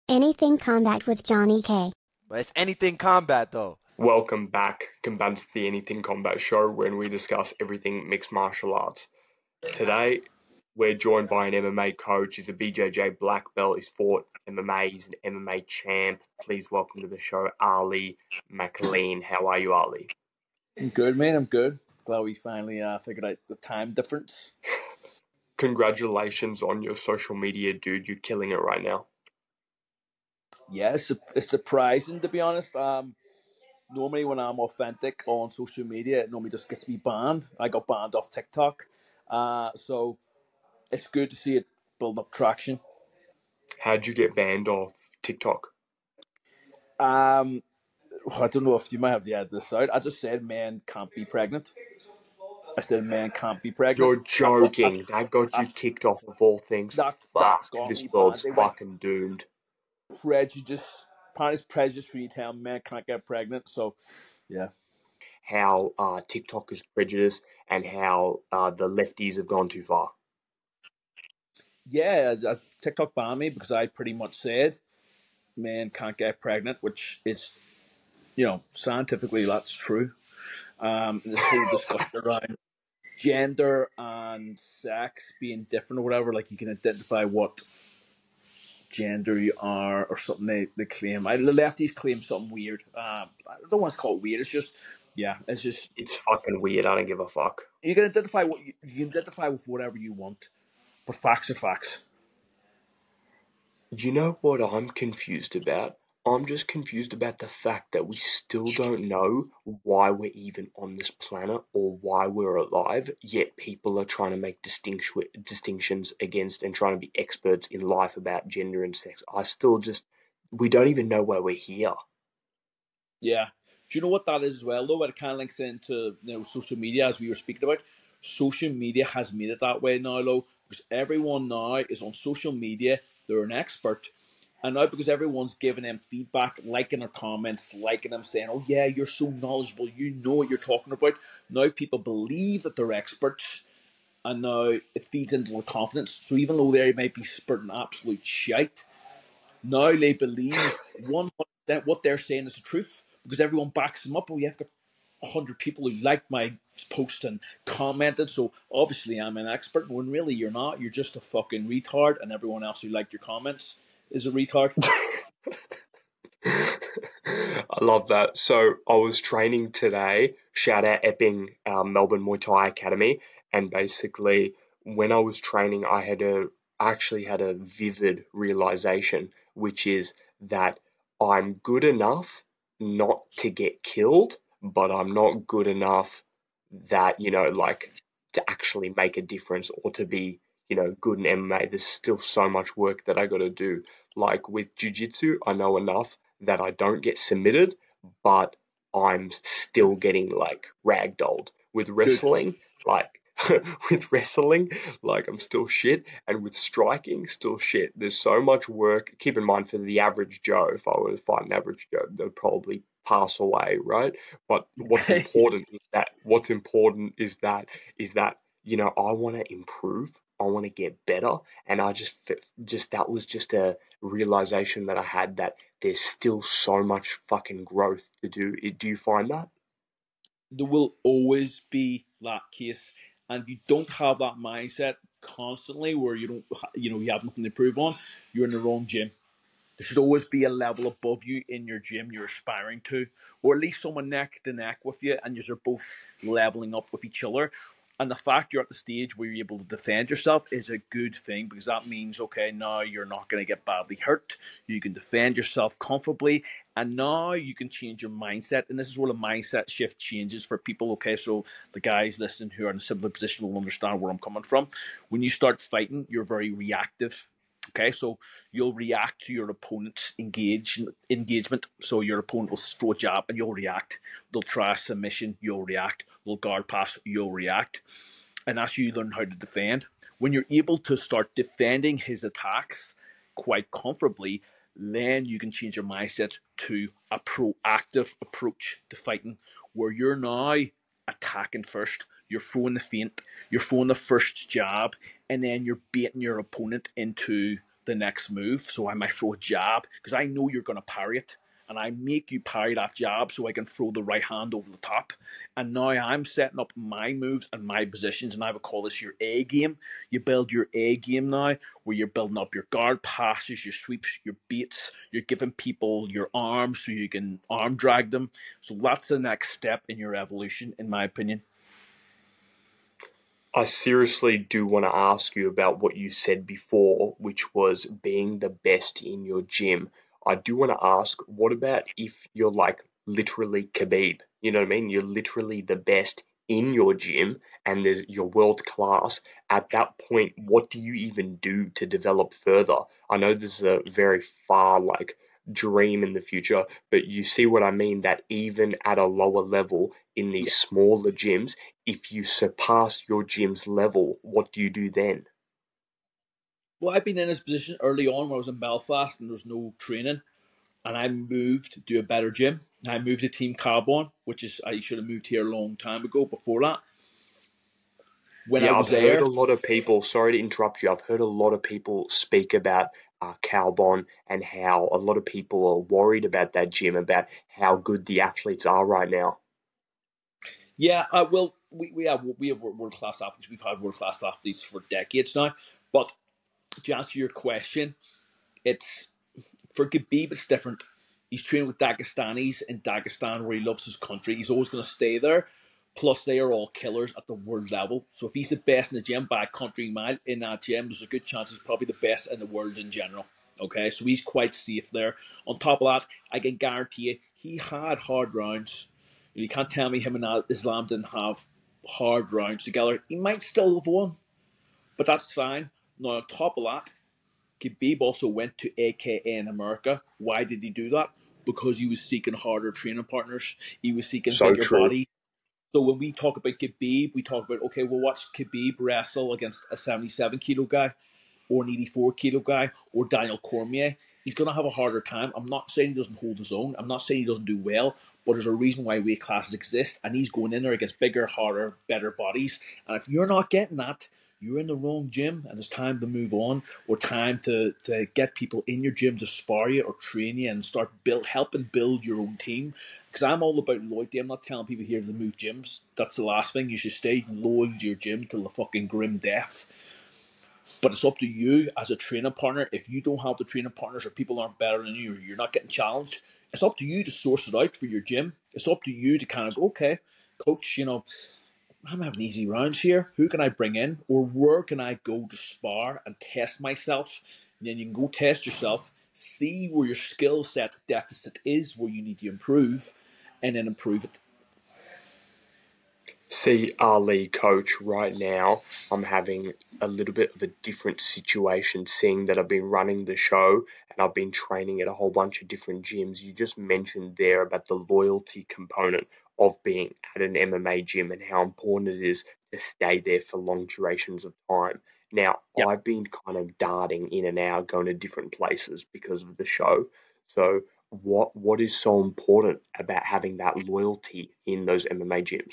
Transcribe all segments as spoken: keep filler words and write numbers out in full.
Anything Combat with Johnny K. But it's anything combat though. Welcome back, Combats the Anything Combat Show, when we discuss everything mixed martial arts. Today, we're joined by an M M A coach. He's a B J J black belt. He's fought M M A. He's an M M A champ. Please welcome to the show, Ali McLean. How are you, Ali? I'm good, man. I'm good. Glad we finally uh, figured out the time difference. Congratulations on your social media, dude. You're killing it right now. Yeah, it's, it's surprising, to be honest. Um, normally, when I'm authentic on social media, it normally just gets me banned. I got banned off TikTok. Uh, so it's good to see it build up traction. How'd you get banned off TikTok? Um, I don't know if you might have to add this out. I just said men can't be pregnant. I said men can't be pregnant. You're joking. That got you kicked off of all things. That, Fuck, that got this me world's banned. They went fucking doomed. prejudice. Apparently, it's prejudice for you telling men can't get pregnant. So, yeah. How uh, TikTok is prejudiced and how uh, the lefties have gone too far. Yeah, uh, TikTok banned me because I pretty much said men can't get pregnant, which is, you know, scientifically that's true. Um, this whole discussion around gender and sex being different or whatever, like you can identify what gender you are or something they, they claim. I, the lefties claim something weird. Um, I don't want to call it weird. It's just, yeah, it's just. It's fucking weird. I don't give a fuck. You can identify what you, you can identify with whatever you want, but facts are facts. You know what I'm confused about? I'm just confused about the fact that we still don't know why we're even on this planet or why we're alive, yet people are trying to make distinction, distinctions against and trying to be experts in life about gender and sex. I still just, we don't even know why we're here. Yeah. Do you know what that is as well, though? It kind of links into you know social media, as we were speaking about. Social media has made it that way now, though, because everyone now is on social media. They're an expert. And now because everyone's giving them feedback, liking their comments, liking them, saying, oh, yeah, you're so knowledgeable, you know what you're talking about. Now people believe that they're experts, and now it feeds into their confidence. So even though they might be spurting absolute shite, now they believe one hundred percent what they're saying is the truth because everyone backs them up. Oh, yeah, I've got one hundred people who liked my post and commented, so obviously I'm an expert, when really you're not. You're just a fucking retard, and everyone else who liked your comments is a retard. I love that. So I was training today, shout out Epping, uh, Melbourne Muay Thai Academy, and basically when I was training, I had a I actually had a vivid realization, which is that I'm good enough not to get killed, but I'm not good enough that, you know, like to actually make a difference or to be, you know, good in M M A. There's still so much work that I got to do. Like with Jiu-Jitsu, I know enough that I don't get submitted, but I'm still getting like ragdolled. With Good. wrestling, like with wrestling, like I'm still shit, and with striking, still shit. There's so much work. Keep in mind, for the average Joe, if I were to fight an average Joe, they'd probably pass away, right? But what's important is that what's important is that is that you know I want to improve. I want to get better, and I just just that was just a realization that I had that there's still so much fucking growth to do. Do you find that? There will always be that case, and if you don't have that mindset constantly where you don't you know you have nothing to improve on, you're in the wrong gym. There should always be a level above you in your gym you're aspiring to, or at least someone neck to neck with you, and you're both leveling up with each other. And the fact you're at the stage where you're able to defend yourself is a good thing, because that means, okay, now you're not going to get badly hurt. You can defend yourself comfortably, and now you can change your mindset. And this is where the mindset shift changes for people. Okay, so the guys listening who are in a similar position will understand where I'm coming from. When you start fighting, you're very reactive. Okay, so you'll react to your opponent's engage, engagement. So your opponent will throw a jab and you'll react. They'll try a submission, you'll react. They'll guard pass, you'll react. And that's you learn how to defend. When you're able to start defending his attacks quite comfortably, then you can change your mindset to a proactive approach to fighting, where you're now attacking first. You're throwing the feint, you're throwing the first jab, and then you're baiting your opponent into the next move. So I might throw a jab because I know you're going to parry it. And I make you parry that jab so I can throw the right hand over the top. And now I'm setting up my moves and my positions, and I would call this your A game. You build your A game now, where you're building up your guard passes, your sweeps, your baits. You're giving people your arms so you can arm drag them. So that's the next step in your evolution, in my opinion. I seriously do want to ask you about what you said before, which was being the best in your gym. I do want to ask, what about if you're like literally Khabib? You know what I mean? You're literally the best in your gym and there's, you're world class. At that point, what do you even do to develop further? I know this is a very far like dream in the future, but you see what I mean, that even at a lower level in these smaller gyms, if you surpass your gym's level, what do you do then? Well, I've been in this position early on when I was in Belfast and there was no training. And I moved to a better gym. I moved to Team Carbon, which is, I should have moved here a long time ago before that. When I Yeah, was I've heard there, a lot of people, sorry to interrupt you, I've heard a lot of people speak about uh, Calbon and how a lot of people are worried about that gym, about how good the athletes are right now. yeah, uh, well, we, we have we have world class athletes. We've had world class athletes for decades now. But to answer your question, it's for Khabib, it's different. He's training with Dagestanis in Dagestan, where he loves his country. He's always going to stay there. Plus, they are all killers at the world level. So if he's the best in the gym by a country mile in that gym, there's a good chance he's probably the best in the world in general. Okay, so he's quite safe there. On top of that, I can guarantee you, he had hard rounds. You can't tell me him and Islam didn't have hard rounds together. He might still have won, but that's fine. Now, on top of that, Khabib also went to A K A in America. Why did he do that? Because he was seeking harder training partners. He was seeking So bigger true. bodies. So when we talk about Khabib, we talk about, okay, well, watch Khabib wrestle against a seventy-seven kilo guy or an eighty-four kilo guy or Daniel Cormier. He's going to have a harder time. I'm not saying he doesn't hold his own. I'm not saying he doesn't do well, but there's a reason why weight classes exist, and he's going in there against bigger, harder, better bodies. And if you're not getting that, you're in the wrong gym, and it's time to move on, or time to, to get people in your gym to spar you or train you and start build helping build your own team. Because I'm all about loyalty. I'm not telling people here to move gyms. That's the last thing. You should stay loyal to your gym till the fucking grim death. But it's up to you as a training partner. If you don't have the training partners or people aren't better than you or you're not getting challenged, it's up to you to source it out for your gym. It's up to you to kind of go, okay, coach, you know, I'm having easy rounds here. Who can I bring in? Or where can I go to spar and test myself? And then you can go test yourself, see where your skill set deficit is, where you need to improve, and then improve it. See, Ali, coach, right now I'm having a little bit of a different situation, seeing that I've been running the show and I've been training at a whole bunch of different gyms. You just mentioned there about the loyalty component of being at an M M A gym and how important it is to stay there for long durations of time. Now, Yeah. I've been kind of darting in and out, going to different places because of the show. So, what what is so important about having that loyalty in those M M A gyms?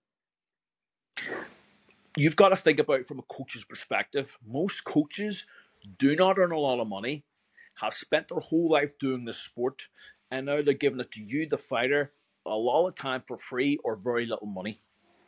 You've got to think about it from a coach's perspective. Most coaches do not earn a lot of money, have spent their whole life doing this sport, and now they're giving it to you, the fighter, a lot of time for free or very little money.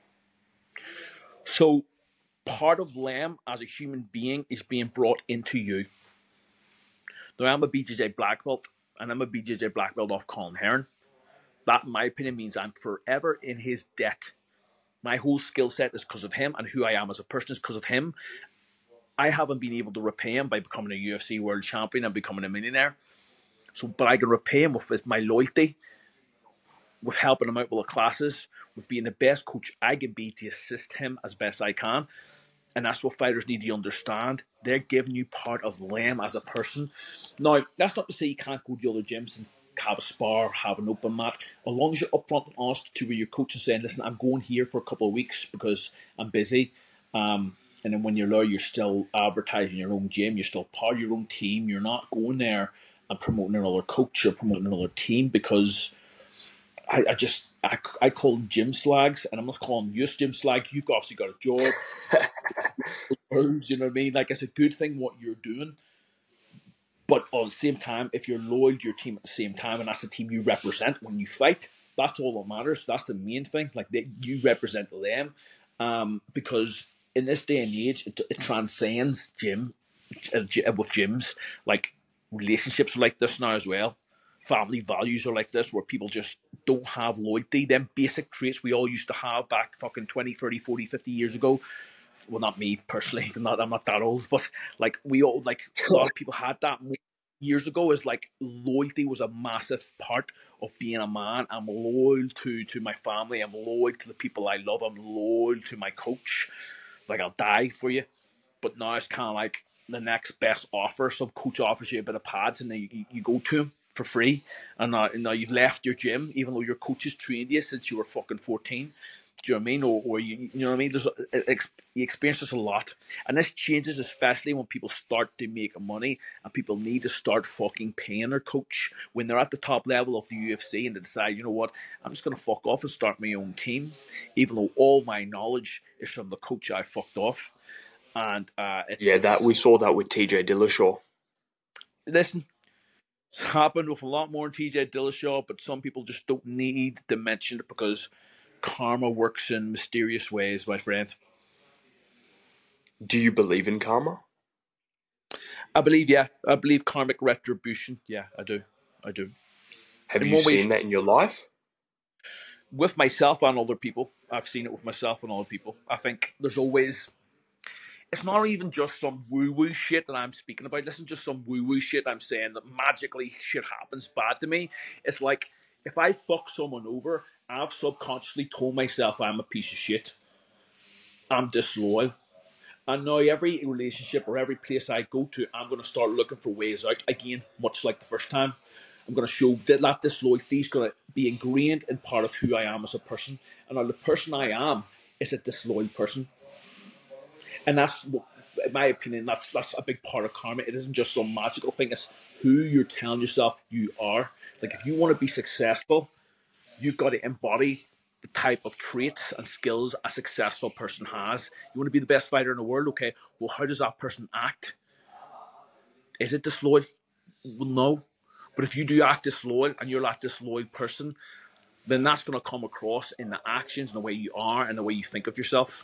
So part of Lem as a human being is being brought into you. Now I'm a B J J black belt, and I'm a B J J black belt off Colin Heron. That, in my opinion, means I'm forever in his debt. My whole skill set is because of him, and who I am as a person is because of him. I haven't been able to repay him by becoming a U F C world champion and becoming a millionaire. So, but I can repay him with, with my loyalty, with helping him out with the classes, with being the best coach I can be to assist him as best I can. And that's what fighters need to understand. They're giving you part of them as a person. Now, that's not to say you can't go to other gyms and have a spar, have an open mat. As long as you're upfront and honest to where your coach is saying, listen, I'm going here for a couple of weeks because I'm busy. Um, and then when you're there, you're still advertising your own gym. You're still part of your own team. You're not going there and promoting another coach or promoting another team because I, I just, I, I call them gym slags, and I'm not calling you gym slag. You've obviously got a job. You know what I mean? Like, it's a good thing what you're doing. But at the same time, if you're loyal to your team at the same time, and that's the team you represent when you fight, that's all that matters. That's the main thing. Like they, you represent them, um, because in this day and age, it, it transcends gym uh, with gyms. Like relationships are like this now as well. Family values are like this, where people just don't have loyalty. Them basic traits we all used to have back fucking twenty, thirty, forty, fifty years ago. Well, not me personally, not, I'm not that old, but like we all, like a lot of people had that years ago. Is like loyalty was a massive part of being a man. I'm loyal to to my family. I'm loyal to the people I love. I'm loyal to my coach. Like I'll die for you. But now it's kind of like the next best offer. Some coach offers you a bit of pads, and then you, you go to him for free. And now, and now you've left your gym, even though your coach has trained you since you were fucking fourteen. Do you know what I mean? Or, or you, you know what I mean? There's you experience this a lot, and this changes especially when people start to make money and people need to start fucking paying their coach when they're at the top level of the U F C and they decide, you know what, I'm just gonna fuck off and start my own team, even though all my knowledge is from the coach I fucked off. And uh, it, Yeah, that we saw that with T J Dillashaw. Listen, it's happened with a lot more in T J Dillashaw, but some people just don't need to mention it because karma works in mysterious ways, my friend. Do you believe in karma? I believe, yeah. I believe karmic retribution. Yeah, I do. I do. Have In you one way, seen that in your life? with myself and other people. I've seen it with myself and other people. I think there's always... It's not even just some woo-woo shit that I'm speaking about. This isn't just some woo-woo shit I'm saying that magically shit happens bad to me. It's like, if I fuck someone over, I've subconsciously told myself I'm a piece of shit. I'm disloyal. And now every relationship or every place I go to, I'm going to start looking for ways out again, much like the first time. I'm going to show that that disloyalty is going to be ingrained in part of who I am as a person. And now the person I am is a disloyal person. And that's, in my opinion, that's that's a big part of karma. It isn't just some magical thing. It's who you're telling yourself you are. Like, if you want to be successful, you've got to embody the type of traits and skills a successful person has. You want to be the best fighter in the world? Okay, well, how does that person act? Is it disloyal? Well, no. But if you do act disloyal and you're that disloyal person, then that's going to come across in the actions and the way you are and the way you think of yourself.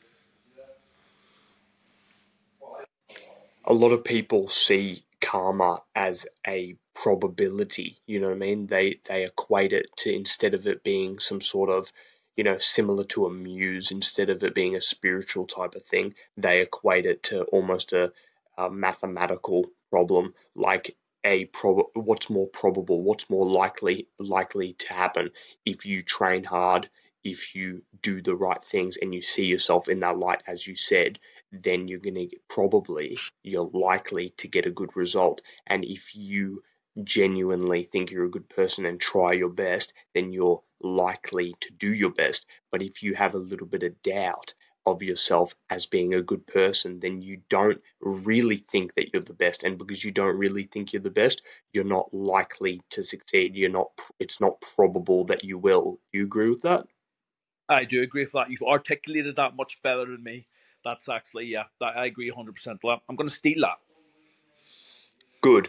A lot of people see karma as a probability, you know what I mean? They they equate it to, instead of it being some sort of, you know, similar to a muse, instead of it being a spiritual type of thing, they equate it to almost a, a mathematical problem, like a prob what's more probable, what's more likely likely to happen if you train hard, if you do the right things and you see yourself in that light, as you said, then you're going to probably, you're likely to get a good result. And if you genuinely think you're a good person and try your best, then you're likely to do your best. But if you have a little bit of doubt of yourself as being a good person, then you don't really think that you're the best. And because you don't really think you're the best, you're not likely to succeed. You're not, it's not probable that you will. You agree with that? I do agree with that. You've articulated that much better than me. That's actually, yeah, that, I agree one hundred percent with that. I'm going to steal that. Good.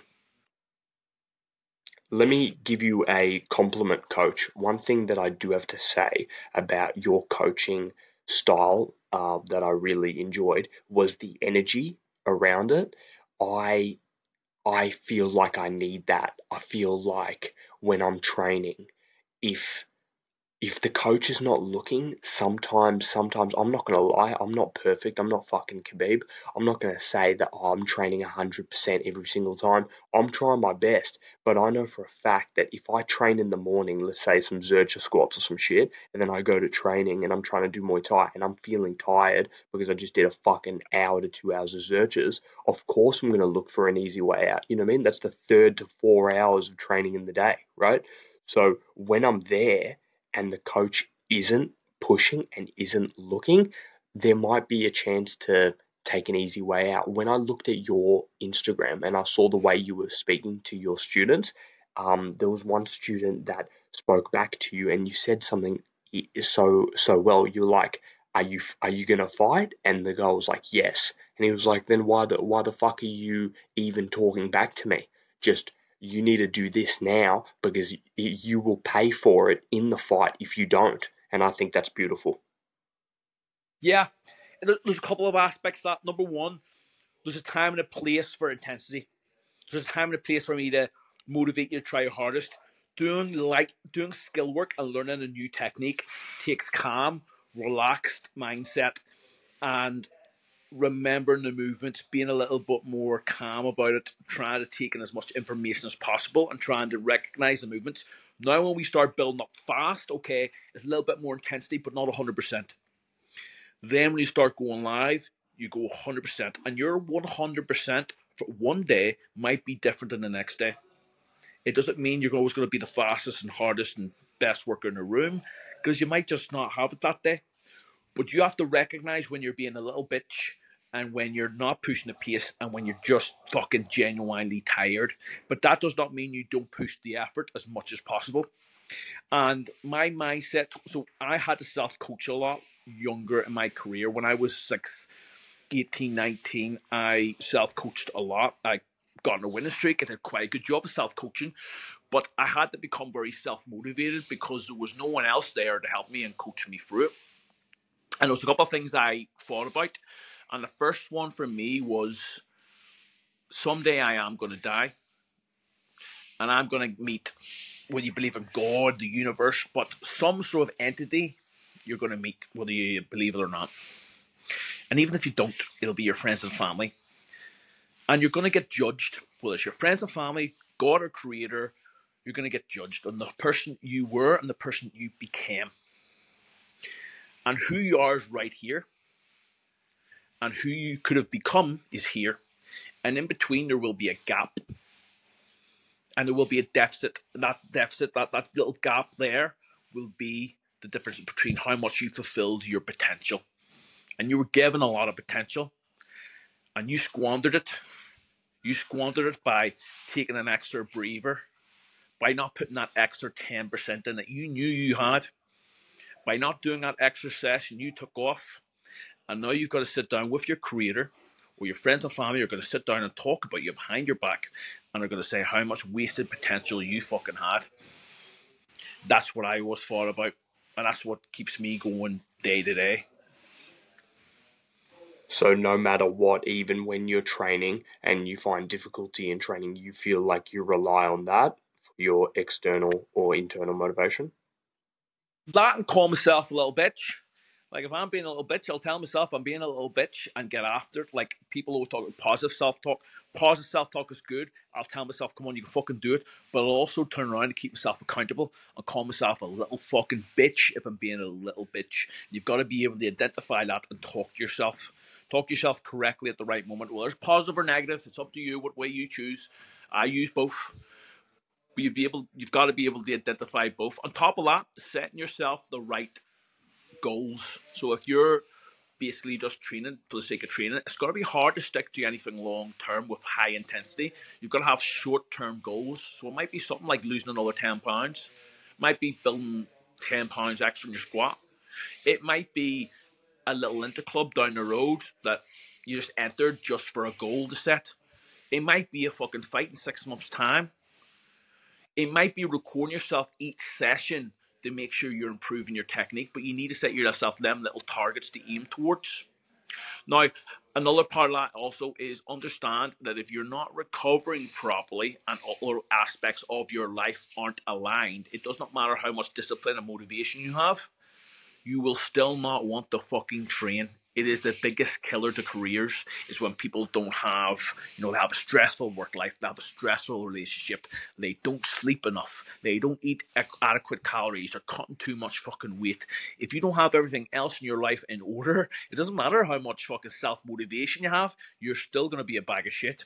Let me give you a compliment, coach. One thing that I do have to say about your coaching style uh, that I really enjoyed was the energy around it. I I feel like I need that. I feel like when I'm training, if if the coach is not looking, sometimes, sometimes I'm not gonna lie, I'm not perfect. I'm not fucking Khabib. I'm not gonna say that oh, I'm training one hundred percent every single time. I'm trying my best, but I know for a fact that if I train in the morning, let's say some Zercher squats or some shit, and then I go to training and I'm trying to do Muay Thai and I'm feeling tired because I just did a fucking hour to two hours of Zerchers, of course I'm gonna look for an easy way out. You know what I mean? That's the third to four hours of training in the day, right? So when I'm there and the coach isn't pushing and isn't looking, there might be a chance to take an easy way out. When I looked at your Instagram and I saw the way you were speaking to your students, um, there was one student that spoke back to you and you said something so so well. You're like, are you are you gonna fight? And the guy was like, yes. And he was like, then why the why the fuck are you even talking back to me? Just, you need to do this now, because y- you will pay for it in the fight if you don't. And I think that's beautiful. Yeah, there- there's a couple of aspects to that. Number one, there's a time and a place for intensity. There's a time and a place for me to motivate you to try your hardest. Doing like doing skill work and learning a new technique takes calm, relaxed mindset, and remembering the movements, being a little bit more calm about it, trying to take in as much information as possible, and trying to recognize the movements. Now, when we start building up fast, okay, it's a little bit more intensity, but not one hundred percent. Then, when you start going live, you go one hundred percent, and your one hundred percent for one day might be different than the next day. It doesn't mean you're always going to be the fastest and hardest and best worker in the room, because you might just not have it that day. But you have to recognize when you're being a little bitch and when you're not pushing the pace and when you're just fucking genuinely tired. But that does not mean you don't push the effort as much as possible. And my mindset, so I had to self coach a lot younger in my career. When I was six, eighteen, nineteen, I self coached a lot. I got on a winning streak. I did quite a good job of self coaching. But I had to become very self motivated because there was no one else there to help me and coach me through it. And there was a couple of things I thought about. And the first one for me was, someday I am going to die. And I'm going to meet, whether you believe in God, the universe, but some sort of entity you're going to meet, whether you believe it or not. And even if you don't, it'll be your friends and family. And you're going to get judged, whether it's your friends and family, God or creator, you're going to get judged on the person you were and the person you became. And who you are is right here. And who you could have become is here. And in between, there will be a gap. And there will be a deficit. That deficit, that, that little gap there, will be the difference between how much you fulfilled your potential. And you were given a lot of potential. And you squandered it. You squandered it by taking an extra breather, by not putting that extra ten percent in that you knew you had, by not doing that extra session you took off. And now you've got to sit down with your creator, or your friends and family are going to sit down and talk about you behind your back, and are going to say how much wasted potential you fucking had. That's what I always thought about, and that's what keeps me going day to day. So no matter what, even when you're training and you find difficulty in training, you feel like you rely on that for your external or internal motivation. That and call myself a little bitch. Like, if I'm being a little bitch, I'll tell myself I'm being a little bitch and get after it. Like, people always talk about positive self-talk. Positive self-talk is good. I'll tell myself, come on, you can fucking do it. But I'll also turn around and keep myself accountable and call myself a little fucking bitch if I'm being a little bitch. You've got to be able to identify that and talk to yourself. Talk to yourself correctly at the right moment. Well, there's positive or negative. It's up to you what way you choose. I use both. But you'd be able, you've got to be able to identify both. On top of that, setting yourself the right goals. So if you're basically just training for the sake of training, it's got to be hard to stick to anything long term with high intensity. You've got to have short term goals. So it might be something like losing another ten pounds, it might be building ten pounds extra in your squat, it might be a little interclub down the road that you just entered just for a goal to set. It might be a fucking fight in six months' time. It might be recording yourself each session to make sure you're improving your technique, but you need to set yourself them little targets to aim towards. Now, another part of that also is understand that if you're not recovering properly and other aspects of your life aren't aligned, it does not matter how much discipline and motivation you have, you will still not want to fucking train. It is the biggest killer to careers, is when people don't have, you know, they have a stressful work life, they have a stressful relationship, they don't sleep enough, they don't eat adequate calories, they're cutting too much fucking weight. If you don't have everything else in your life in order, it doesn't matter how much fucking self-motivation you have, you're still going to be a bag of shit.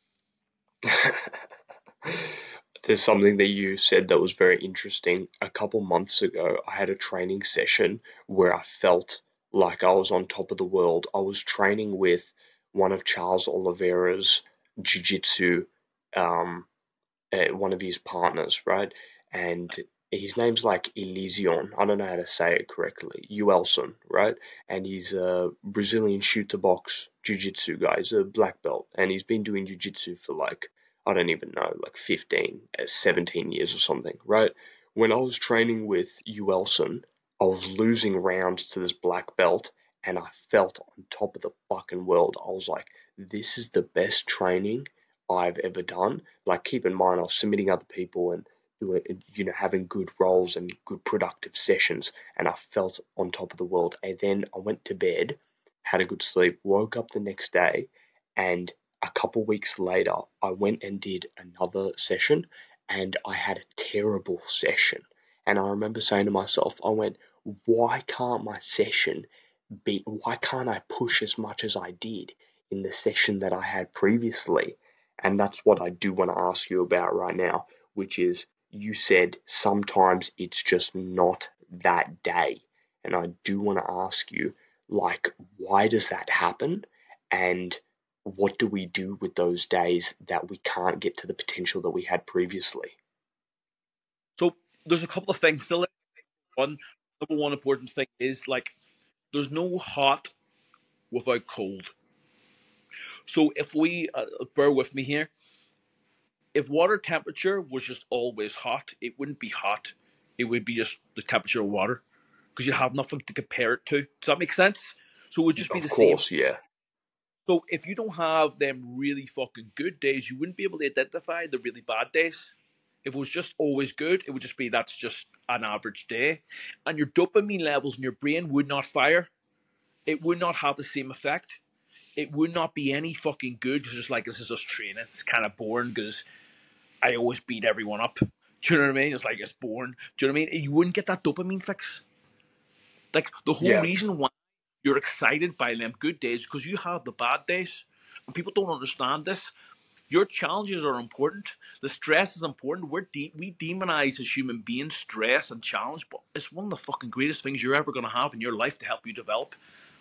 There's something that you said that was very interesting. A couple months ago, I had a training session where I felt like I was on top of the world. I was training with one of Charles Oliveira's jiu-jitsu, um, uh, one of his partners, right? And his name's like Elysion. I don't know how to say it correctly. Uelson, right? And he's a Brazilian shoot to box jiu-jitsu guy. He's a black belt, and he's been doing jiu-jitsu for like, I don't even know, like fifteen, uh, seventeen years or something, right? When I was training with Uelson, I was losing rounds to this black belt, and I felt on top of the fucking world. I was like, this is the best training I've ever done. Like, keep in mind, I was submitting other people and doing, you know, having good roles and good productive sessions, and I felt on top of the world. And then I went to bed, had a good sleep, woke up the next day, and a couple weeks later, I went and did another session, and I had a terrible session. And I remember saying to myself, I went, why can't my session be, why can't I push as much as I did in the session that I had previously? And that's what I do want to ask you about right now, which is, you said sometimes it's just not that day. And I do want to ask you, like, why does that happen? And what do we do with those days that we can't get to the potential that we had previously? So there's a couple of things still. One number one important thing is like there's no hot without cold. So if we uh, bear with me here, if water temperature was just always hot, it wouldn't be hot. It would be just the temperature of water because you'd have nothing to compare it to. Does that make sense? So it would just be Of the same. course, yeah. So if you don't have them really fucking good days, you wouldn't be able to identify the really bad days. If it was just always good, it would just be that's just an average day. And your dopamine levels in your brain would not fire. It would not have the same effect. It would not be any fucking good because it's like, this is just training. It's kind of boring because I always beat everyone up. Do you know what I mean? It's like, it's boring. Do you know what I mean? You wouldn't get that dopamine fix. Like, the whole Yeah. reason why you're excited by them good days because you have the bad days. And people don't understand this. Your challenges are important. The stress is important. We're de- we demonize as human beings stress and challenge, but it's one of the fucking greatest things you're ever going to have in your life to help you develop.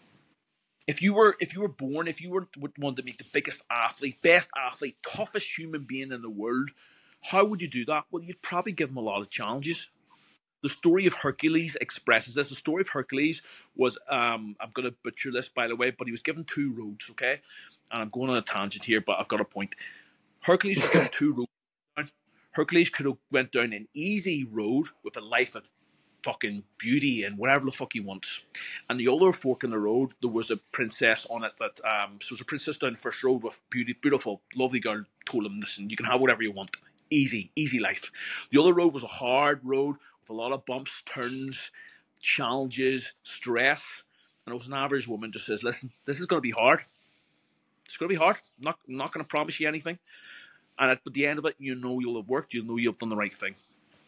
If you were if you were born, if you were wanted to make the biggest athlete, best athlete, toughest human being in the world, how would you do that? Well, you'd probably give him a lot of challenges. The story of Hercules expresses this. The story of Hercules was, um, I'm going to butcher this, by the way, but he was given two roads, okay? And I'm going on a tangent here, but I've got a point. Hercules was given two roads. Hercules could have went down an easy road with a life of fucking beauty and whatever the fuck he wants. And the other fork in the road, there was a princess on it that, um, so there was a princess down the first road with beauty, beautiful, lovely girl, told him, listen, you can have whatever you want. Easy, easy life. The other road was a hard road with a lot of bumps, turns, challenges, stress. And it was an average woman just says, listen, this is going to be hard. It's going to be hard. I'm not, I'm not going to promise you anything. And at the end of it, you know you'll have worked. You know you've done the right thing.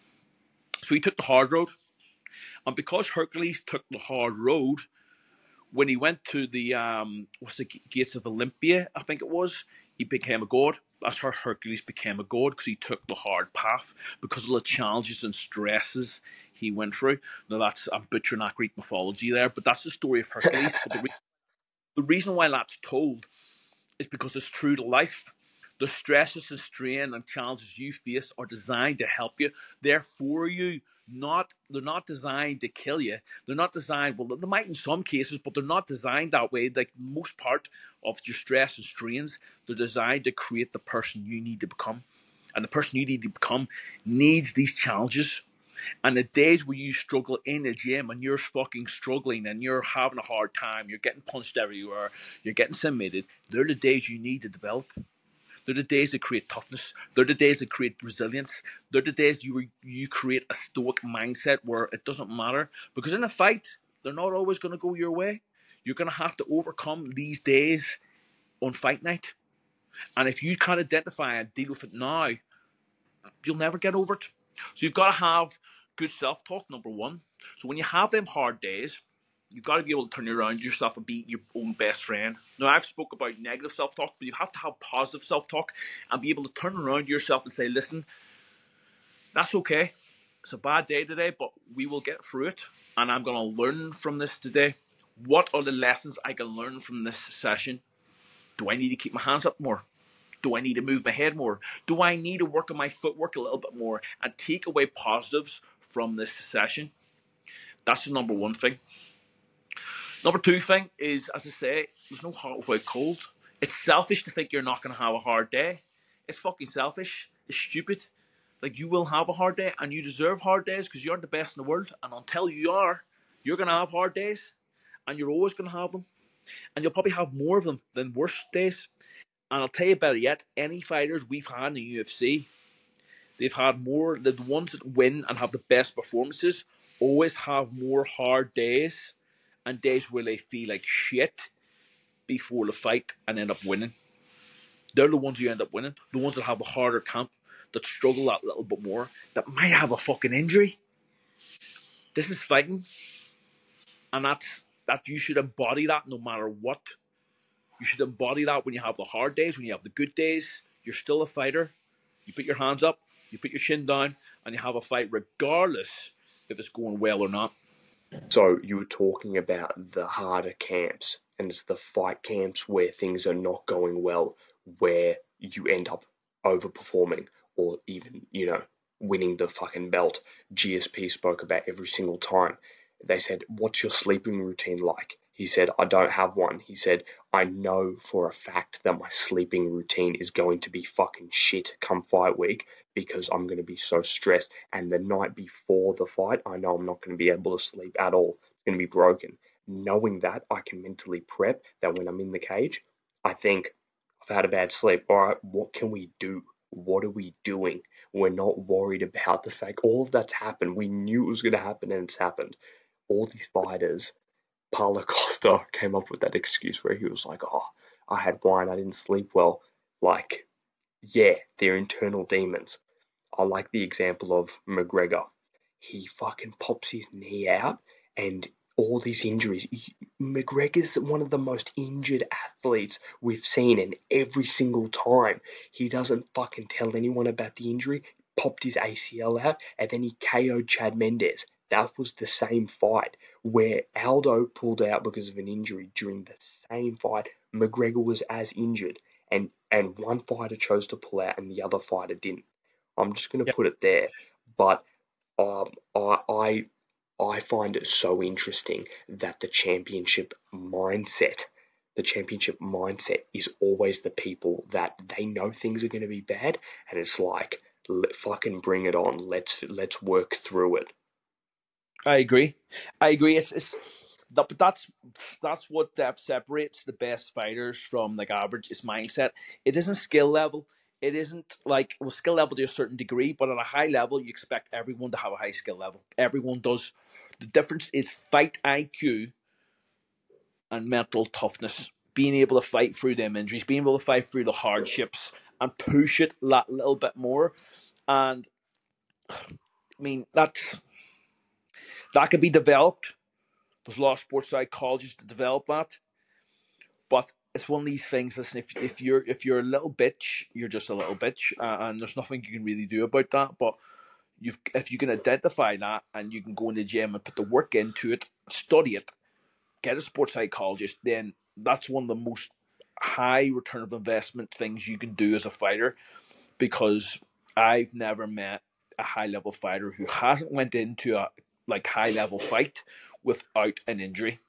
So he took the hard road. And because Hercules took the hard road, when he went to the um, what's the gates of Olympia, I think it was, he became a god. That's how Hercules became a god, because he took the hard path because of the challenges and stresses he went through. Now that's, I'm butchering that Greek mythology there, but that's the story of Hercules. But the, re- the reason why that's told is because it's true to life. The stresses and strain and challenges you face are designed to help you. They're for you. Not they're not designed to kill you. They're not designed, well, they might in some cases, but they're not designed that way. Like most part of your stress and strains, they're designed to create the person you need to become. And the person you need to become needs these challenges. And the days where you struggle in the gym and you're fucking struggling and you're having a hard time, you're getting punched everywhere, you're getting submitted, they're the days you need to develop. They're the days that create toughness. They're the days that create resilience. They're the days you you create a stoic mindset where it doesn't matter. Because in a fight, they're not always going to go your way. You're going to have to overcome these days on fight night. And if you can't identify and deal with it now, you'll never get over it. So you've got to have good self-talk, number one. So when you have them hard days, you've got to be able to turn around yourself and be your own best friend. Now, I've spoke about negative self-talk, but you have to have positive self-talk and be able to turn around yourself and say, listen, that's okay. It's a bad day today, but we will get through it. And I'm going to learn from this today. What are the lessons I can learn from this session? Do I need to keep my hands up more? Do I need to move my head more? Do I need to work on my footwork a little bit more and take away positives from this session. That's the number one thing. Number two thing is, as I say, there's no hot without cold. It's selfish to think you're not going to have a hard day. It's fucking selfish. It's stupid. Like, you will have a hard day, and you deserve hard days because you're the best in the world. And until you are, you're going to have hard days, and you're always going to have them. And you'll probably have more of them than worse days. And I'll tell you better yet, any fighters we've had in the U F C, they've had more, the ones that win and have the best performances always have more hard days and days where they feel like shit before the fight and end up winning. They're the ones who end up winning. The ones that have the harder camp, that struggle that little bit more, that might have a fucking injury. This is fighting. And that's that you should embody that no matter what. You should embody that when you have the hard days, when you have the good days. You're still a fighter. You put your hands up, you put your shin down, and you have a fight regardless if it's going well or not. So you were talking about the harder camps, and it's the fight camps where things are not going well, where you end up overperforming or even, you know, winning the fucking belt. G S P spoke about every single time. They said, what's your sleeping routine like? He said, I don't have one. He said, I know for a fact that my sleeping routine is going to be fucking shit come fight week because I'm going to be so stressed. And the night before the fight, I know I'm not going to be able to sleep at all. It's going to be broken. Knowing that, I can mentally prep that when I'm in the cage, I think, I've had a bad sleep. All right, what can we do? What are we doing? We're not worried about the fact all of that's happened. We knew it was going to happen and it's happened. All these fighters, Paulo Costa came up with that excuse where he was like, oh, I had wine, I didn't sleep well. Like, yeah, they're internal demons. I like the example of McGregor. He fucking pops his knee out and all these injuries. McGregor's one of the most injured athletes we've seen, and every single time he doesn't fucking tell anyone about the injury, popped his A C L out, and then he K O'd Chad Mendes. That was the same fight where Aldo pulled out because of an injury during the same fight. McGregor was as injured, and, and one fighter chose to pull out and the other fighter didn't. I'm just going to Yep. put it there. But um, I, I, I find it so interesting that the championship mindset, the championship mindset is always the people that they know things are going to be bad, and it's like, let, fucking bring it on. Let's let's work through it. I agree. I agree. It's, it's that, but that's that's what that separates the best fighters from like average. Is mindset. It isn't skill level. It isn't like, well, skill level to a certain degree, but at a high level, you expect everyone to have a high skill level. Everyone does. The difference is fight I Q and mental toughness. Being able to fight through them injuries, being able to fight through the hardships, and push it that little bit more. And I mean, that's that could be developed. There's a lot of sports psychologists to develop that, but it's one of these things. Listen, if if you're if you're a little bitch, you're just a little bitch, uh, and there's nothing you can really do about that. But you've if you can identify that and you can go in the gym and put the work into it, study it, get a sports psychologist, then that's one of the most high return of investment things you can do as a fighter, because I've never met a high level fighter who hasn't went into a like high level fight without an injury.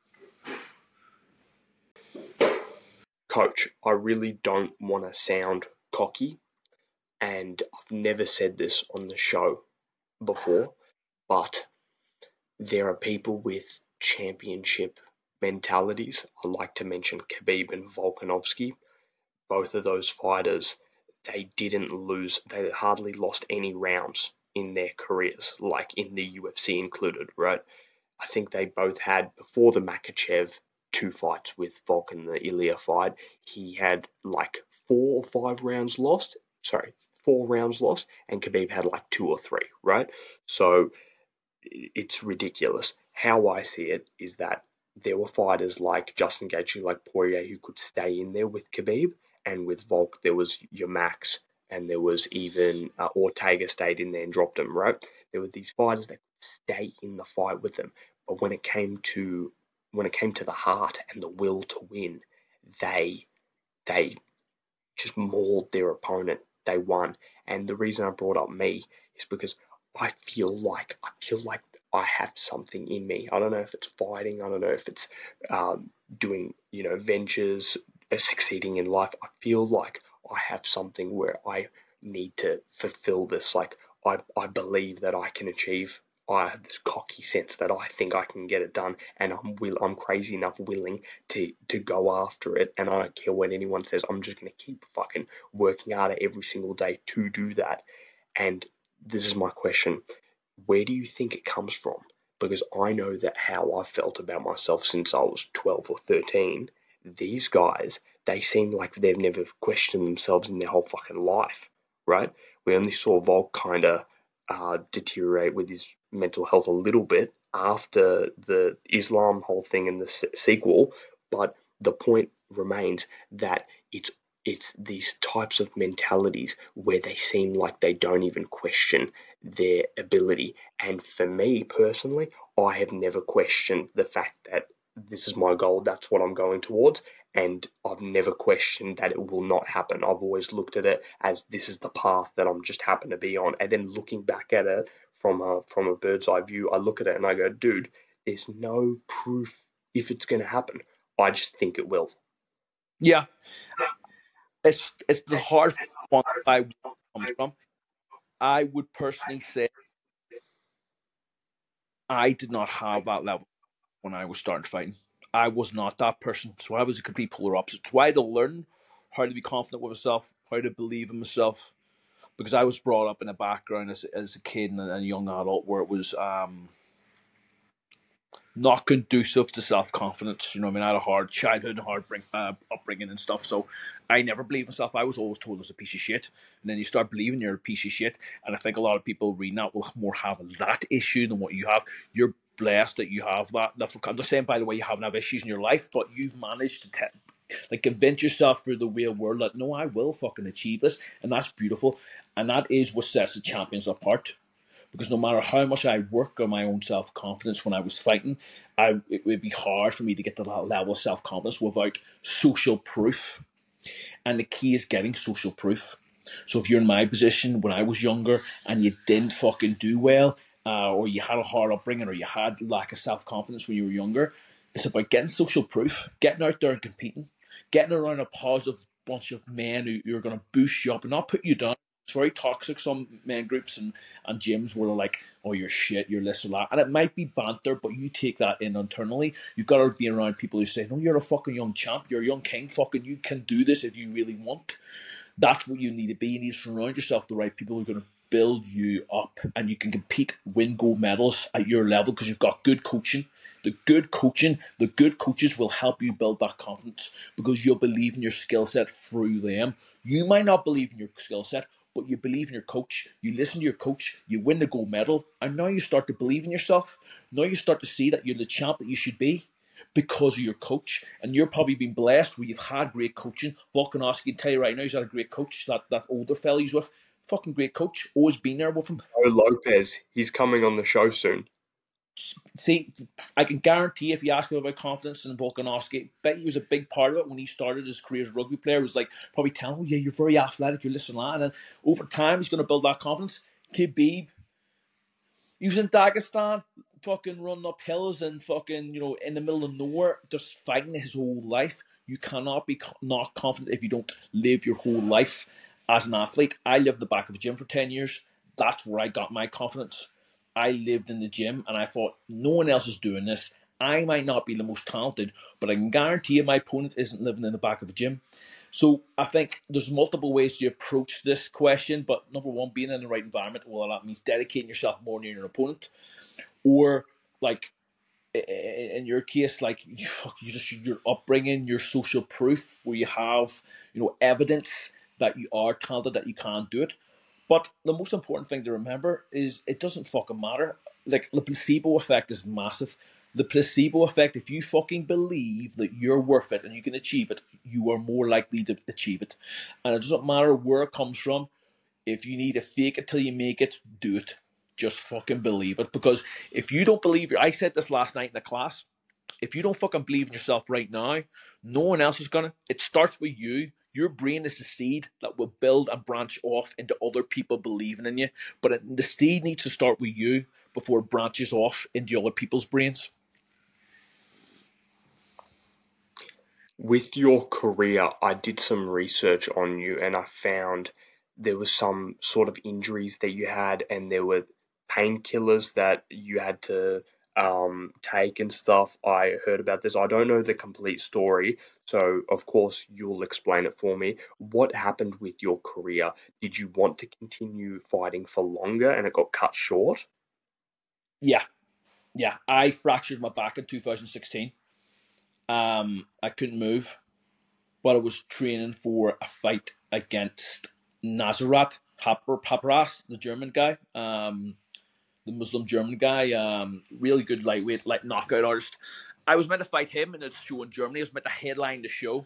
Coach, I really don't want to sound cocky, and I've never said this on the show before, but there are people with championship mentalities. I like to mention Khabib and Volkanovski. Both of those fighters, they didn't lose, they hardly lost any rounds in their careers, like in the U F C included, right? I think they both had, before the Makachev two fights with Volk and the Ilya fight, he had like four or five rounds lost. Sorry, four rounds lost, and Khabib had like two or three, right? So it's ridiculous. How I see it is that there were fighters like Justin Gaethje, like Poirier, who could stay in there with Khabib, and with Volk there was your Max, and there was even uh, Ortega stayed in there and dropped him, right? There were these fighters that could stay in the fight with them, but when it came to when it came to the heart and the will to win, they they just mauled their opponent. They won, and the reason I brought up me is because I feel like I feel like I have something in me. I don't know if it's fighting. I don't know if it's um, doing you know ventures, uh, succeeding in life. I feel like I have something where I need to fulfill this. Like I I believe that I can achieve. I have this cocky sense that I think I can get it done, and I'm will I'm crazy enough willing to to go after it. And I don't care what anyone says. I'm just gonna keep fucking working harder every single day to do that. And this is my question. Where do you think it comes from? Because I know that how I've felt about myself since I was twelve or thirteen, these guys, they seem like they've never questioned themselves in their whole fucking life, right? We only saw Volk kind of uh, deteriorate with his mental health a little bit after the Islam whole thing in the se- sequel, but the point remains that it's it's these types of mentalities where they seem like they don't even question their ability. And for me personally, I have never questioned the fact that this is my goal, that's what I'm going towards, and I've never questioned that it will not happen. I've always looked at it as this is the path that I'm just happen to be on. And then looking back at it from a from a bird's eye view, I look at it and I go, dude, there's no proof if it's going to happen. I just think it will. Yeah, it's it's the hard one I comes from. I would personally say I did not have that level when I was starting fighting. I was not that person, so I was a complete polar opposite. So I had to learn how to be confident with myself, how to believe in myself, because I was brought up in a background as, as a kid and a young adult where it was um, not conducive to self confidence. You know what I mean? I had a hard childhood and hard bring, uh, upbringing and stuff, so I never believed myself. I was always told I was a piece of shit, and then you start believing you're a piece of shit. And I think a lot of people reading that will more have that issue than what you have. You're blessed that you have that. I'm not saying, by the way, you haven't have issues in your life, but you've managed to te- like convince yourself through the real world that no, I will fucking achieve this, and that's beautiful. And that is what sets the champions apart, because no matter how much I work on my own self confidence when I was fighting, I it would be hard for me to get to that level of self confidence without social proof. And the key is getting social proof. So if you're in my position when I was younger and you didn't fucking do well, uh, or you had a hard upbringing, or you had lack of self confidence when you were younger, it's about getting social proof, getting out there and competing, getting around a positive bunch of men who, who are going to boost you up and not put you down. It's very toxic, some men groups and, and gyms where they're like, oh, you're shit, you're this or that. And it might be banter, but you take that in internally. You've got to be around people who say, no, you're a fucking young champ, you're a young king, fucking you can do this if you really want. That's what you need to be. You need to surround yourself with the right people who are going to build you up, and you can compete, win gold medals at your level because you've got good coaching. The good coaching, the good coaches will help you build that confidence because you'll believe in your skill set through them. You might not believe in your skill set, but you believe in your coach. You listen to your coach, you win the gold medal, and now you start to believe in yourself. Now you start to see that you're the champ that you should be because of your coach. And you're probably been blessed where you've had great coaching. Volkanovski can tell you right now he's had a great coach, that, that older fella he's with. Fucking great coach. Always been there with him. Oh, Lopez, he's coming on the show soon. See, I can guarantee if you ask him about confidence in Volkanovski, bet he was a big part of it when he started his career as a rugby player. It was like probably telling him, oh yeah, you're very athletic, you're listening to that. And then over time, he's going to build that confidence. Khabib, he was in Dagestan, fucking running up hills and fucking, you know, in the middle of nowhere, just fighting his whole life. You cannot be co- not confident if you don't live your whole life as an athlete. I lived the back of a gym for ten years. That's where I got my confidence. I lived in the gym and I thought, no one else is doing this. I might not be the most talented, but I can guarantee you my opponent isn't living in the back of a gym. So I think there's multiple ways to approach this question, but number one, being in the right environment, well, that means dedicating yourself more than your opponent, or like in your case, like you, you just your upbringing, your social proof, where you have you know evidence that you are talented, that you can do it. But the most important thing to remember is it doesn't fucking matter. Like the placebo effect is massive. The placebo effect, if you fucking believe that you're worth it and you can achieve it, you are more likely to achieve it. And it doesn't matter where it comes from. If you need to fake it till you make it, do it. Just fucking believe it. Because if you don't believe, I said this last night in the class, if you don't fucking believe in yourself right now, no one else is gonna. It starts with you. Your brain is the seed that will build and branch off into other people believing in you. But it, the seed needs to start with you before it branches off into other people's brains. With your career, I did some research on you and I found there was some sort of injuries that you had and there were painkillers that you had to um, take and stuff. I heard about this. I don't know the complete story, so of course you'll explain it for me. What happened with your career? Did you want to continue fighting for longer and it got cut short? Yeah, yeah. I fractured my back in two thousand sixteen. Um, I couldn't move, but I was training for a fight against Nazarat Paparas, the German guy, um, the Muslim German guy, um, really good lightweight, like knockout artist. I was meant to fight him in a show in Germany. I was meant to headline the show,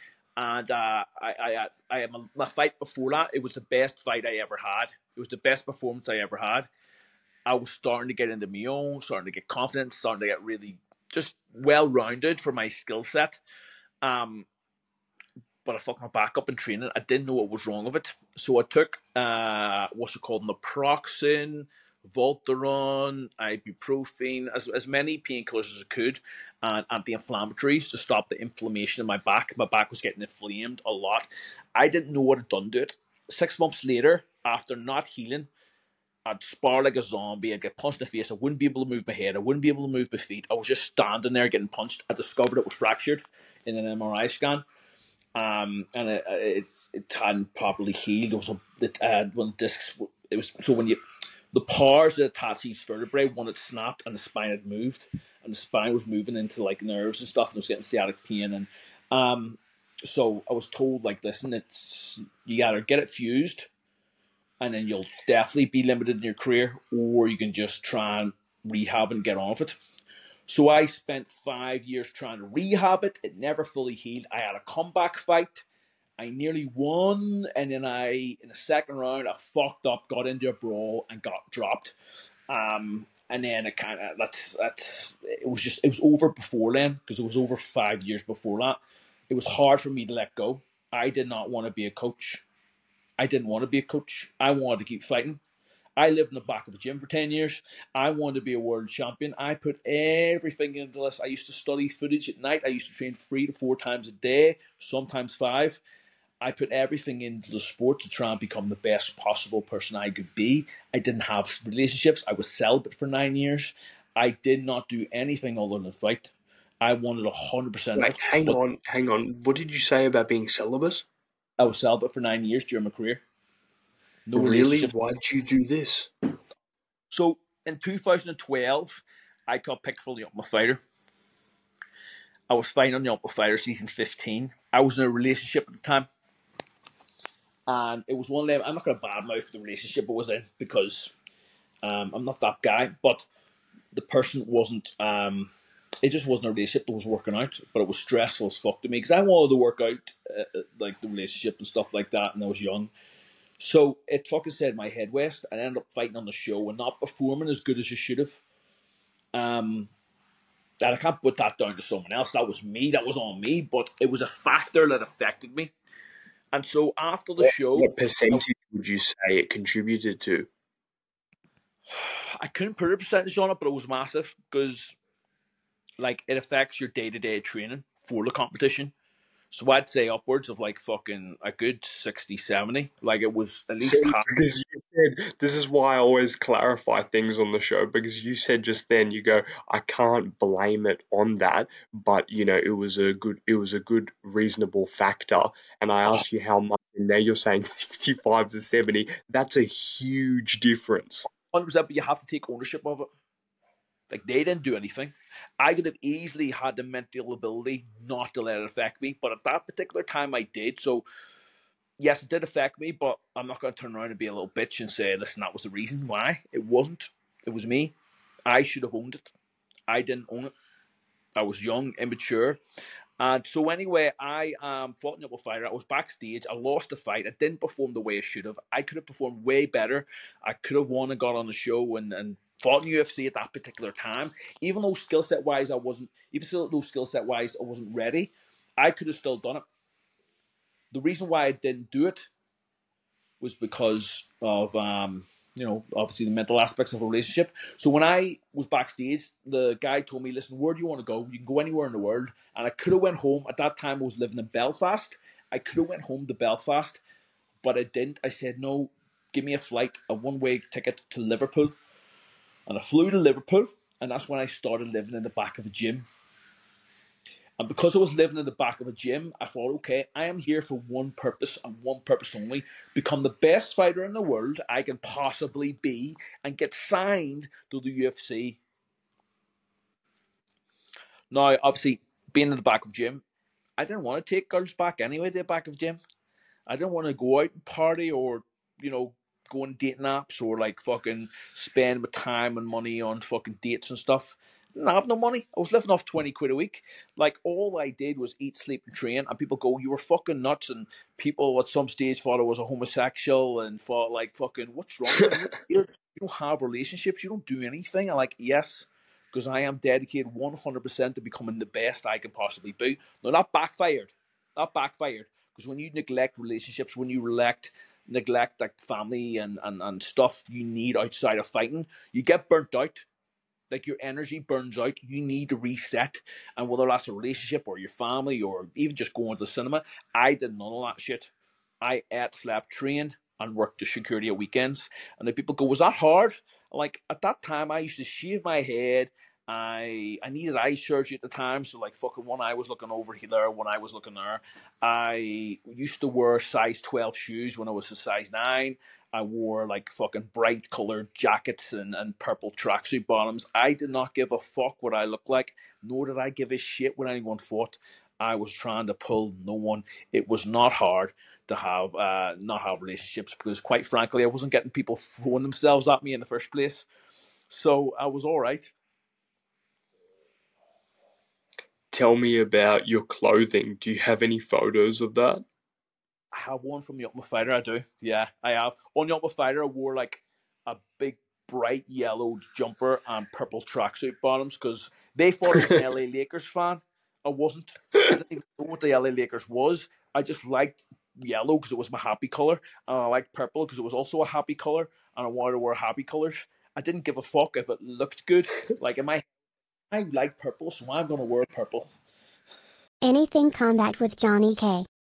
and uh, I, I, I, I, my fight before that, it was the best fight I ever had. It was the best performance I ever had. I was starting to get into my own, starting to get confident, starting to get really just well rounded for my skill set. Um, but I fucked my back up in training. I didn't know what was wrong with it. So I took, uh, what's it called, naproxen, Voltaren, ibuprofen, as, as many painkillers as I could, and anti-inflammatories to stop the inflammation in my back. My back was getting inflamed a lot. I didn't know what had done to it. Six months later, after not healing, I'd spar like a zombie. I'd get punched in the face. I wouldn't be able to move my head. I wouldn't be able to move my feet. I was just standing there getting punched. I discovered it was fractured in an M R I scan. Um, and it, it's it hadn't properly healed. There was a it had one discs. It was so when you the pars that attach each vertebrae, one had snapped and the spine had moved, and the spine was moving into like nerves and stuff, and I was getting sciatic pain. And um, so I was told like, listen, it's you either get it fused, and then you'll definitely be limited in your career, or you can just try and rehab and get on with it. So I spent five years trying to rehab it. It never fully healed. I had a comeback fight. I nearly won, and then I, in the second round, I fucked up, got into a brawl, and got dropped. Um, and then it kind of that's that's it was just it was over before then because it was over five years before that. It was hard for me to let go. I did not want to be a coach. I didn't want to be a coach. I wanted to keep fighting. I lived in the back of a gym for ten years. I wanted to be a world champion. I put everything into this. I used to study footage at night. I used to train three to four times a day, sometimes five. I put everything into the sport to try and become the best possible person I could be. I didn't have relationships. I was celibate for nine years. I did not do anything other than fight. I wanted one hundred percent of Wait, it. hang But on, hang on. What did you say about being celibate? I was celibate for nine years during my career. No Really? relationships. Why did you do this? So in two thousand twelve, I got picked for the Ultimate Fighter. I was fighting on the Ultimate Fighter season fifteen. I was in a relationship at the time. And it was one of them, I'm not going to badmouth the relationship I was in because um, I'm not that guy, but the person wasn't, um, it just wasn't a relationship that was working out, but it was stressful as fuck to me because I wanted to work out uh, like the relationship and stuff like that, and I was young. So it fucking set my head west. I ended up fighting on the show and not performing as good as I should have. Um, and I can't put that down to someone else. That was me. That was on me. But it was a factor that affected me. And so after the What, show, what percentage would you say it contributed to? I couldn't put a percentage on it, but it was massive because, like, it affects your day to day training for the competition. So I'd say upwards of like fucking a good sixty, seventy. Like it was at least See, half. because you said, this is why I always clarify things on the show, because you said just then, you go, I can't blame it on that, but you know, it was a good, it was a good, reasonable factor. And I asked you how much, and now you're saying sixty-five to seventy. That's a huge difference. one hundred percent, but you have to take ownership of it. Like they didn't do anything. I could have easily had the mental ability not to let it affect me, but at that particular time I did. So yes, it did affect me, but I'm not going to turn around and be a little bitch and say, listen, that was the reason why. It wasn't. It was me. I should have owned it. I didn't own it. I was young, immature. And so anyway, I um, fought in Ultimate Fighter. I was backstage. I lost the fight. I didn't perform the way I should have. I could have performed way better. I could have won and got on the show and, and fought in U F C at that particular time. Even though skill set wise I wasn't, even though skill set wise I wasn't ready, I could have still done it. the reason why I didn't do it was because of um, you know, obviously the mental aspects of a relationship. So when I was backstage, the guy told me, "Listen, where do you want to go? You can go anywhere in the world." And I could have went home. At that time, I was living in Belfast. I could have went home to Belfast, but I didn't. I said, "No, give me a flight, a one-way ticket to Liverpool." And I flew to Liverpool, and that's when I started living in the back of a gym. And because I was living in the back of a gym, I thought, okay, I am here for one purpose and one purpose only: become the best fighter in the world I can possibly be and get signed to the U F C. Now, obviously, being in the back of a gym, I didn't want to take girls back anyway to the back of a gym. I didn't want to go out and party or, you know, go on dating apps or like fucking spend my time and money on fucking dates and stuff. Didn't have no money. I was living off twenty quid a week. Like, all I did was eat, sleep, and train. And people go, "You were fucking nuts." And people at some stage thought I was a homosexual and thought, like, fucking, "What's wrong with you? You don't have relationships. You don't do anything." I'm like, yes, because I am dedicated one hundred percent to becoming the best I can possibly be. No, that backfired. That backfired. Because when you neglect relationships, when you neglect neglect like family and, and, and stuff you need outside of fighting, you get burnt out. Like, your energy burns out. You need to reset. And whether that's a relationship or your family or even just going to the cinema, I did none of that shit. I ate, slept, trained, and worked the security at weekends. And then people go, "Was that hard?" Like, at that time, I used to shave my head. I I needed eye surgery at the time, so like fucking one eye was looking over here, one eye was looking there. I used to wear size twelve shoes when I was a size nine. I wore like fucking bright colored jackets and, and purple tracksuit bottoms. I did not give a fuck what I looked like, nor did I give a shit when anyone fought. I was trying to pull no one. It was not hard to have uh, not have relationships because, quite frankly, I wasn't getting people throwing themselves at me in the first place. So I was all right. Tell me about your clothing. Do you have any photos of that? I have one from the Ultimate Fighter. I do. Yeah, I have. On the Ultimate Fighter, I wore like a big, bright yellow jumper and purple tracksuit bottoms because they thought I was an L A Lakers fan. I wasn't. I didn't even know what the L A Lakers was. I just liked yellow because it was my happy color, and I liked purple because it was also a happy color, and I wanted to wear happy colors. I didn't give a fuck if it looked good. Like, in my, I like purple, so I'm gonna wear purple. Anything Combat with Johnny K.